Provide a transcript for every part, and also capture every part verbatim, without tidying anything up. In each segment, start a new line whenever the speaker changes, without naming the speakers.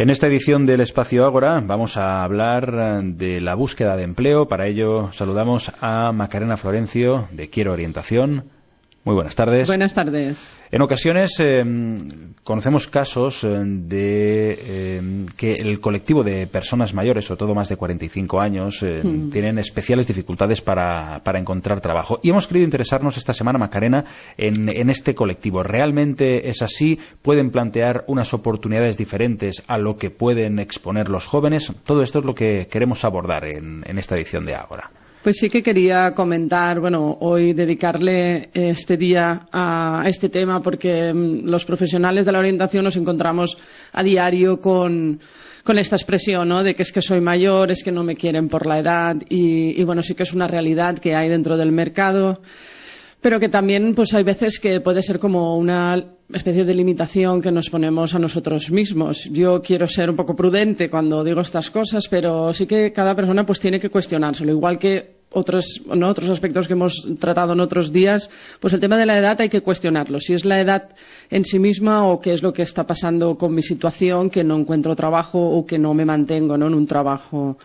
En esta edición del Espacio Ágora vamos a hablar de la búsqueda de empleo. Para ello saludamos a Macarena Florencio de Quiero Orientación. Muy buenas tardes.
Buenas tardes.
En ocasiones eh, conocemos casos de eh, que el colectivo de personas mayores, sobre todo más de cuarenta y cinco años, eh, mm. tienen especiales dificultades para, para encontrar trabajo. Y hemos querido interesarnos esta semana, Macarena, en, en este colectivo. ¿Realmente es así? ¿Pueden plantear unas oportunidades diferentes a lo que pueden exponer los jóvenes? Todo esto es lo que queremos abordar en, en esta edición de Ágora.
Pues sí que quería comentar, bueno, hoy dedicarle este día a este tema porque los profesionales de la orientación nos encontramos a diario con, con esta expresión, ¿no? De que es que soy mayor, es que no me quieren por la edad y, y bueno, sí que es una realidad que hay dentro del mercado, pero que también pues hay veces que puede ser como una especie de limitación que nos ponemos a nosotros mismos. Yo quiero ser un poco prudente cuando digo estas cosas, pero sí que cada persona pues tiene que cuestionárselo, igual que otros, ¿no? otros aspectos que hemos tratado en otros días, pues el tema de la edad hay que cuestionarlo. Si es la edad en sí misma o qué es lo que está pasando con mi situación, que no encuentro trabajo o que no me mantengo, ¿no? en un trabajo.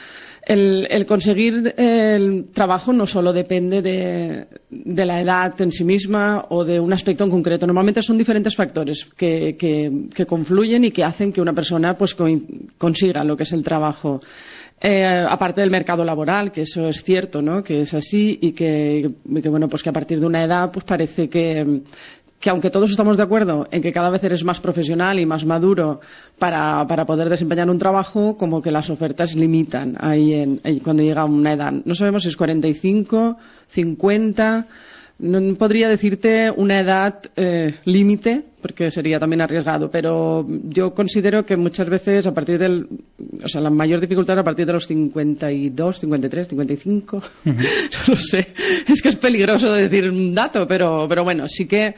El, el conseguir el trabajo no solo depende de, de la edad en sí misma o de un aspecto en concreto. Normalmente son diferentes factores que, que, que confluyen y que hacen que una persona pues consiga lo que es el trabajo. Eh, aparte del mercado laboral, que eso es cierto, ¿no? Que es así y que, que bueno, pues que a partir de una edad pues parece que que aunque todos estamos de acuerdo en que cada vez eres más profesional y más maduro para, para poder desempeñar un trabajo, como que las ofertas limitan ahí en, en, cuando llega una edad. No sabemos si es cuarenta y cinco, cincuenta, no podría decirte una edad eh, límite, porque sería también arriesgado, pero yo considero que muchas veces a partir del, o sea, la mayor dificultad a partir de los cincuenta y dos, cincuenta y tres, cincuenta y cinco, uh-huh. no lo sé, es que es peligroso decir un dato, pero, pero bueno, sí que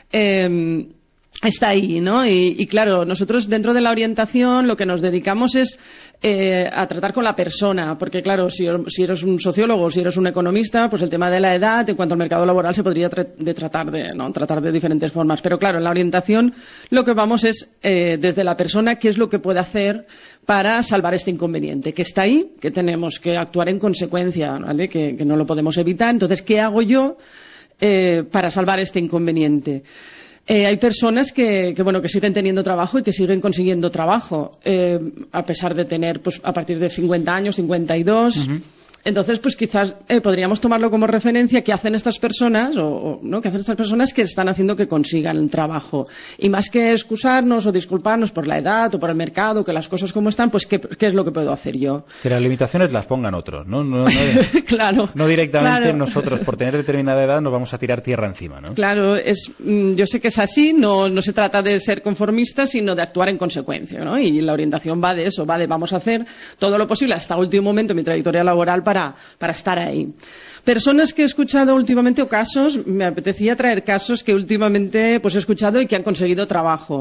eh, está ahí, ¿no? Y, y claro, nosotros dentro de la orientación lo que nos dedicamos es Eh, a tratar con la persona, porque claro, si, si eres un sociólogo, si eres un economista, pues el tema de la edad en cuanto al mercado laboral se podría tra- de tratar de, ¿no? tratar de diferentes formas, pero claro, en la orientación lo que vamos es eh, desde la persona qué es lo que puede hacer para salvar este inconveniente, que está ahí, que tenemos que actuar en consecuencia, ¿vale? que, que no lo podemos evitar. Entonces, ¿qué hago yo eh, para salvar este inconveniente? Eh, hay personas que, que, bueno, que siguen teniendo trabajo y que siguen consiguiendo trabajo, eh, a pesar de tener, pues, a partir de cincuenta años, cincuenta y dos. Uh-huh. Entonces, pues quizás eh, podríamos tomarlo como referencia qué hacen estas personas, o, o no, qué hacen estas personas que están haciendo que consigan el trabajo. Y más que excusarnos o disculparnos por la edad o por el mercado, que las cosas como están, pues qué, qué es lo que puedo hacer yo. Que
las limitaciones las pongan otros, ¿no? No, no,
claro.
No directamente
claro.
Nosotros, por tener determinada edad, nos vamos a tirar tierra encima, ¿no?
Claro, es, yo sé que es así, no, no se trata de ser conformistas, sino de actuar en consecuencia, ¿no? Y la orientación va de eso, va de vamos a hacer todo lo posible hasta último momento en mi trayectoria laboral para Para, para estar ahí. Personas que he escuchado últimamente o casos, me apetecía traer casos que últimamente pues he escuchado y que han conseguido trabajo.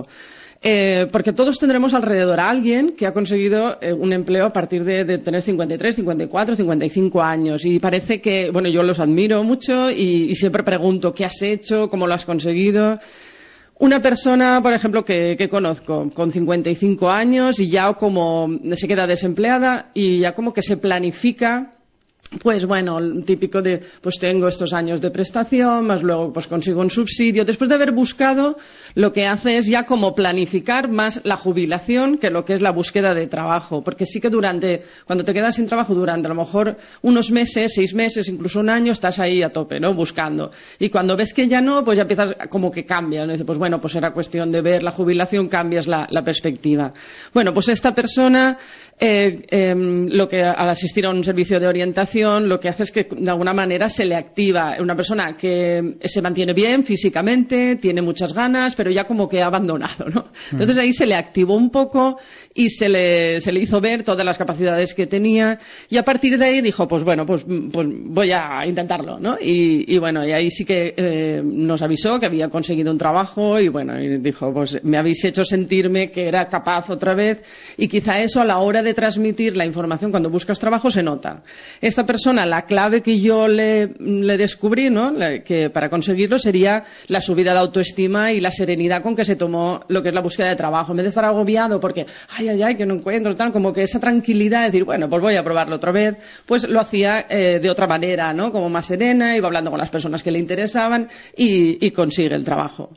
Eh, porque todos tendremos alrededor a alguien que ha conseguido eh, un empleo a partir de, de tener cincuenta y tres, cincuenta y cuatro, cincuenta y cinco años y parece que, bueno, yo los admiro mucho y, y siempre pregunto ¿qué has hecho? ¿Cómo lo has conseguido? Una persona, por ejemplo, que, que conozco con cincuenta y cinco años y ya como se queda desempleada y ya como que se planifica. Pues bueno, típico de, pues tengo estos años de prestación, más luego pues consigo un subsidio. Después de haber buscado, lo que hace es ya como planificar más la jubilación que lo que es la búsqueda de trabajo. Porque sí que durante, cuando te quedas sin trabajo durante a lo mejor unos meses, seis meses, incluso un año, estás ahí a tope, ¿no? Buscando. Y cuando ves que ya no, pues ya empiezas como que cambia, ¿no? Dices, pues bueno, pues era cuestión de ver la jubilación, cambias la, la perspectiva. Bueno, pues esta persona, eh, eh, lo que al asistir a un servicio de orientación, lo que hace es que de alguna manera se le activa una persona que se mantiene bien físicamente, tiene muchas ganas, pero ya como que ha abandonado, ¿no? Entonces ahí se le activó un poco y se le, se le hizo ver todas las capacidades que tenía y a partir de ahí dijo, pues bueno, pues, pues voy a intentarlo, ¿no? Y, y bueno, y ahí sí que eh, nos avisó que había conseguido un trabajo y bueno, y dijo, pues me habéis hecho sentirme que era capaz otra vez y quizá eso a la hora de transmitir la información cuando buscas trabajo se nota. Esta esta persona, la clave que yo le, le descubrí, ¿no? La, que para conseguirlo sería la subida de autoestima y la serenidad con que se tomó lo que es la búsqueda de trabajo. En vez de estar agobiado porque, ay, ay, ay, que no encuentro, tal, como que esa tranquilidad de decir, bueno, pues voy a probarlo otra vez, pues lo hacía eh, de otra manera, ¿no? Como más serena, iba hablando con las personas que le interesaban y, y consigue el trabajo.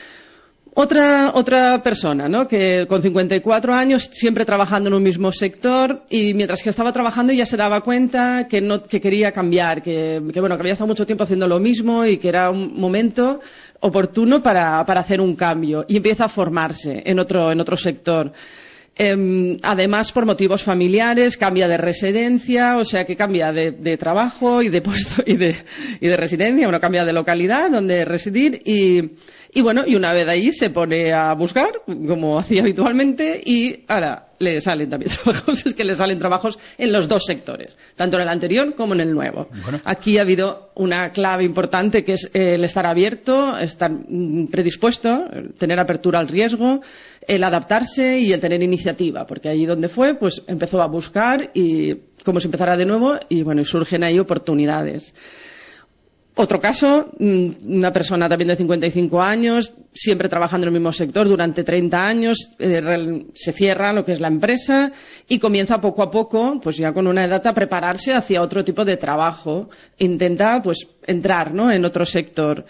Otra, otra persona, ¿no? Que con cincuenta y cuatro años, siempre trabajando en un mismo sector, y mientras que estaba trabajando ya se daba cuenta que no, que quería cambiar, que, que bueno, que había estado mucho tiempo haciendo lo mismo y que era un momento oportuno para, para hacer un cambio. Y empieza a formarse en otro, en otro sector. Eh, además, por motivos familiares, cambia de residencia, o sea que cambia de, de trabajo y de puesto y de, y de residencia, bueno, cambia de localidad donde residir y, y bueno, y una vez ahí se pone a buscar, como hacía habitualmente, y ahora le salen también trabajos, es que le salen trabajos en los dos sectores, tanto en el anterior como en el nuevo. Bueno. Aquí ha habido una clave importante que es el estar abierto, estar predispuesto, tener apertura al riesgo, el adaptarse y el tener iniciativa, porque allí donde fue, pues empezó a buscar y como si empezara de nuevo y bueno, y surgen ahí oportunidades. Otro caso, una persona también de cincuenta y cinco años, siempre trabajando en el mismo sector durante treinta años, eh, se cierra lo que es la empresa y comienza poco a poco, pues ya con una edad, a prepararse hacia otro tipo de trabajo. Intenta, pues, entrar, ¿no?, en otro sector.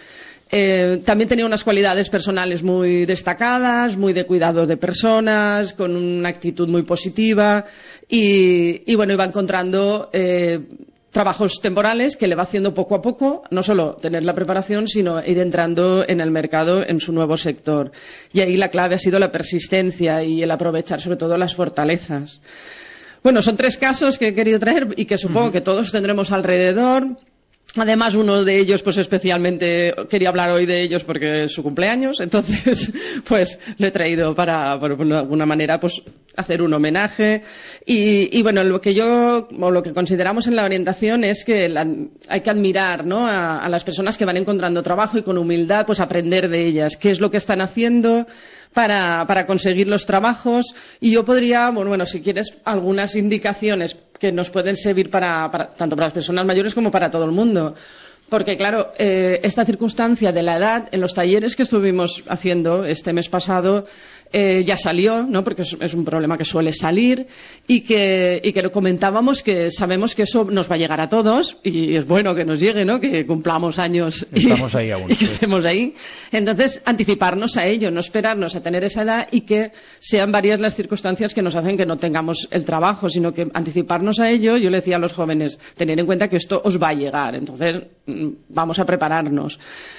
Eh, también tenía unas cualidades personales muy destacadas, muy de cuidado de personas, con una actitud muy positiva y, y bueno, iba encontrando eh, trabajos temporales que le va haciendo poco a poco, no solo tener la preparación, sino ir entrando en el mercado en su nuevo sector. Y ahí la clave ha sido la persistencia y el aprovechar sobre todo las fortalezas. Bueno, son tres casos que he querido traer y que supongo uh-huh. que todos tendremos alrededor. Además, uno de ellos, pues especialmente quería hablar hoy de ellos porque es su cumpleaños, entonces, pues lo he traído para, por alguna manera, pues hacer un homenaje. Y, y bueno, lo que yo, o lo que consideramos en la orientación es que la, hay que admirar, ¿no?, a, a las personas que van encontrando trabajo y con humildad, pues aprender de ellas, qué es lo que están haciendo para, para conseguir los trabajos. Y yo podría, bueno, bueno, si quieres, algunas indicaciones que nos pueden servir para, para, tanto para las personas mayores como para todo el mundo. Porque, claro, eh, esta circunstancia de la edad, en los talleres que estuvimos haciendo este mes pasado, eh, ya salió, ¿no?, porque es, es un problema que suele salir y que, y que comentábamos que sabemos que eso nos va a llegar a todos y es bueno que nos llegue, ¿no?, que cumplamos años y,
Estamos ahí aún,
y que
sí.
estemos ahí. Entonces, anticiparnos a ello, no esperarnos a tener esa edad y que sean varias las circunstancias que nos hacen que no tengamos el trabajo, sino que anticiparnos a ello. Yo le decía a los jóvenes, tener en cuenta que esto os va a llegar, entonces vamos a prepararnos.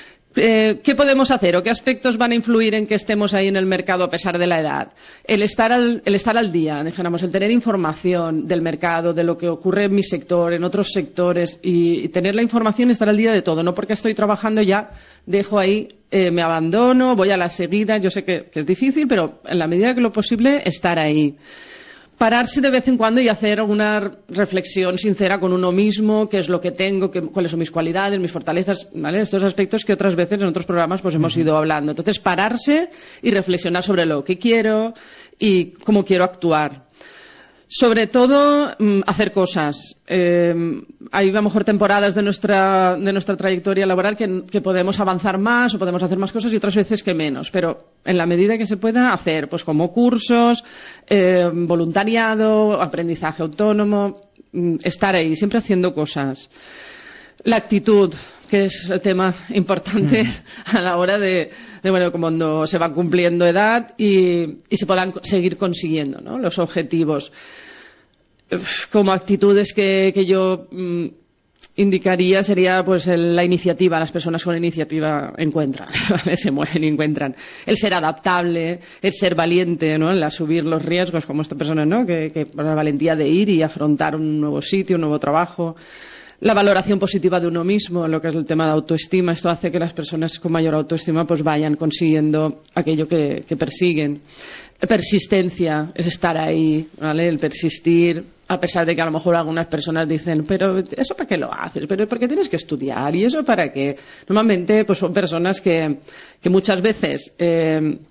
Eh, ¿Qué podemos hacer o qué aspectos van a influir en que estemos ahí en el mercado a pesar de la edad? El estar al, el estar al día, dijéramos, el tener información del mercado, de lo que ocurre en mi sector, en otros sectores y, y tener la información y estar al día de todo. No porque estoy trabajando ya dejo ahí, eh, me abandono, voy a la seguida. Yo sé que, que es difícil, pero en la medida que lo posible estar ahí. Pararse de vez en cuando y hacer una reflexión sincera con uno mismo, qué es lo que tengo, qué, cuáles son mis cualidades, mis fortalezas, ¿vale? Estos aspectos que otras veces en otros programas pues hemos ido hablando. Entonces, pararse y reflexionar sobre lo que quiero y cómo quiero actuar. Sobre todo, hacer cosas. Eh, hay a lo mejor temporadas de nuestra, de nuestra trayectoria laboral que, que podemos avanzar más o podemos hacer más cosas y otras veces que menos. Pero en la medida que se pueda hacer, pues como cursos, eh, voluntariado, aprendizaje autónomo, estar ahí, siempre haciendo cosas. La actitud, que es el tema importante mm. a la hora de, de, bueno, cuando se va cumpliendo edad y, y se puedan seguir consiguiendo, ¿no?, los objetivos. Como actitudes que, que yo mmm, indicaría sería pues el, la iniciativa. Las personas con iniciativa encuentran, ¿vale? Se mueven y encuentran. El ser adaptable, el ser valiente, ¿no?, el asumir los riesgos, como esta persona, ¿no?, que, que la valentía de ir y afrontar un nuevo sitio, un nuevo trabajo. La valoración positiva de uno mismo, lo que es el tema de autoestima. Esto hace que las personas con mayor autoestima pues vayan consiguiendo aquello que, que persiguen. Persistencia, es estar ahí, ¿vale? El persistir, a pesar de que a lo mejor algunas personas dicen, pero ¿eso para qué lo haces? ¿Pero por qué tienes que estudiar? ¿Y eso para qué? Normalmente pues son personas que, que muchas veces eh,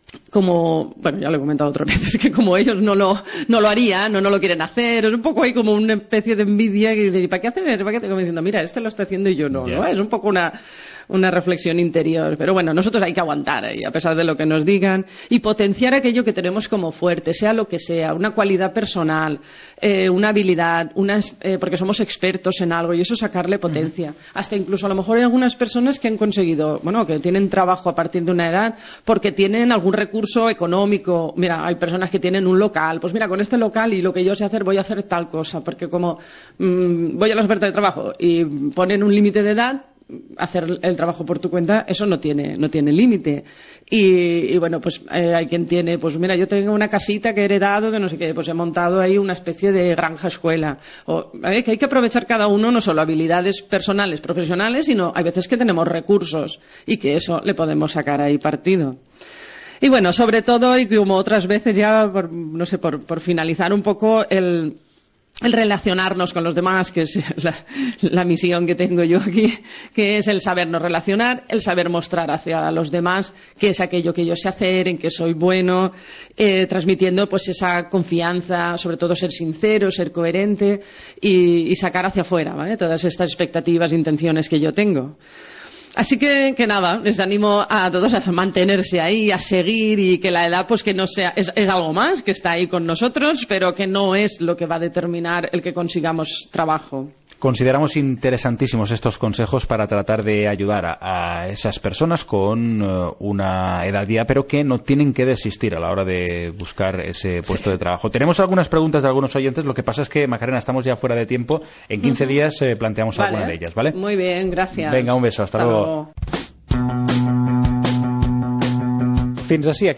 como, bueno, ya lo he comentado otras veces, que como ellos no lo, no lo harían, no, no lo quieren hacer, es un poco ahí como una especie de envidia que dice, ¿para qué haces eso? ¿Para qué? Como diciendo, mira, este lo está haciendo y yo no, yeah. ¿no? Es un poco una, una reflexión interior. Pero bueno, nosotros hay que aguantar ahí, a pesar de lo que nos digan, y potenciar aquello que tenemos como fuerte, sea lo que sea, una cualidad personal, eh, una habilidad, unas, eh, porque somos expertos en algo, y eso sacarle potencia. Uh-huh. Hasta incluso a lo mejor hay algunas personas que han conseguido, bueno, que tienen trabajo a partir de una edad, porque tienen algún recurso económico. Mira, hay personas que tienen un local, pues mira, con este local y lo que yo sé hacer, voy a hacer tal cosa, porque como mmm, voy a la oferta de trabajo y ponen un límite de edad, hacer el trabajo por tu cuenta, eso no tiene, no tiene límite. Y, y bueno, pues eh, hay quien tiene, pues mira, yo tengo una casita que he heredado de no sé qué, pues he montado ahí una especie de granja escuela. O, eh, que hay que aprovechar cada uno no solo habilidades personales, profesionales, sino hay veces que tenemos recursos y que eso le podemos sacar ahí partido. Y bueno, sobre todo, y como otras veces ya, por, no sé, por, por finalizar un poco, el, el relacionarnos con los demás, que es la, la misión que tengo yo aquí, que es el sabernos relacionar, el saber mostrar hacia los demás qué es aquello que yo sé hacer, en qué soy bueno, eh, transmitiendo pues esa confianza, sobre todo ser sincero, ser coherente y, y sacar hacia afuera, ¿vale? Todas estas expectativas e intenciones que yo tengo. Así que, que nada, les animo a todos a mantenerse ahí, a seguir y que la edad pues que no sea, es, es algo más que está ahí con nosotros, pero que no es lo que va a determinar el que consigamos trabajo.
Consideramos interesantísimos estos consejos para tratar de ayudar a, a esas personas con uh, una edad ya, pero que no tienen que desistir a la hora de buscar ese puesto de trabajo. Tenemos algunas preguntas de algunos oyentes, lo que pasa es que, Macarena, estamos ya fuera de tiempo. En quince días eh, planteamos vale. alguna de ellas, ¿vale?
Muy bien, gracias.
Venga, un beso, hasta, hasta luego. luego. Fins així